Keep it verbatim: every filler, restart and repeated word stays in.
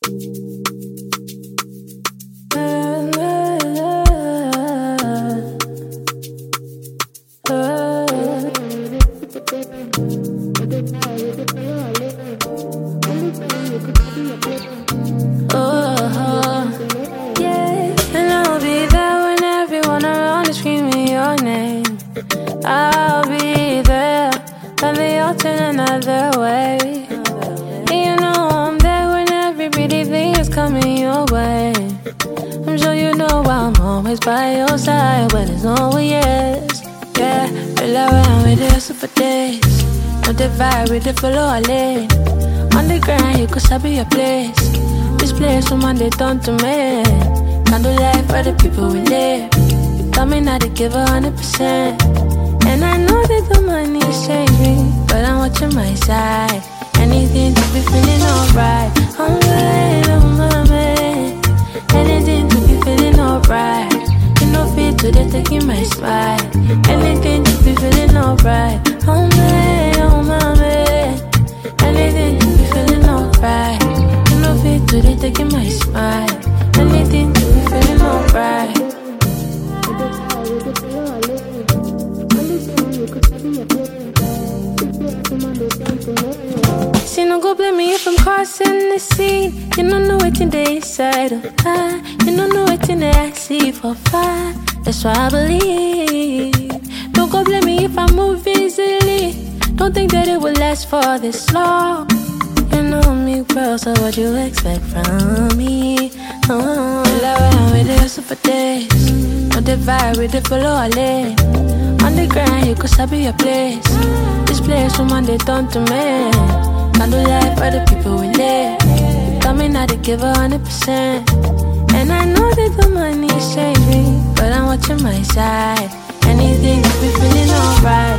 I'll be there when they all turn another way. And you know I'm there when every pretty thing is coming your way. I'm sure you know I'm always by your side when it's no yes. Yeah, feel around with the super days. On the vibe with the follow a lane. On the grind you could sabi your place. This place from Monday done to me. Candlelight for the people we live. Tell me not to give a hundred percent. And I know that the money's changing, but I'm watching my side. Anything to be feeling alright. I'm good, I'm my man. Anything to be feeling alright. You know fit to the taking my smile. Anything to be feeling alright. I'm good, I'm my man. Anything to be feeling alright. You know fit to the taking my smile. Anything to be feeling alright. See, no go blame me if I'm crossing the scene. You don't know what in the inside of I. You don't know what in the I see for fire. That's why I believe. Don't go blame me if I move easily. Don't think that it will last for this long. You know me well, so what you expect from me? Oh, around with the super days. On the vibe with the follow a lane. On the grind, you could sabi your place. This place from Monday done to me. Candlelight for the people we live. Tell me not to give a hundred percent. And I know that the money's changing, but I'm watching my side. Anything to be feeling alright.